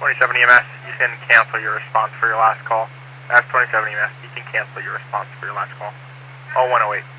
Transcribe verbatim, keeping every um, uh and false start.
twenty-seven E M S, you can cancel your response for your last call. F twenty-seven E M S, you can cancel your response for your last call. oh one oh eight.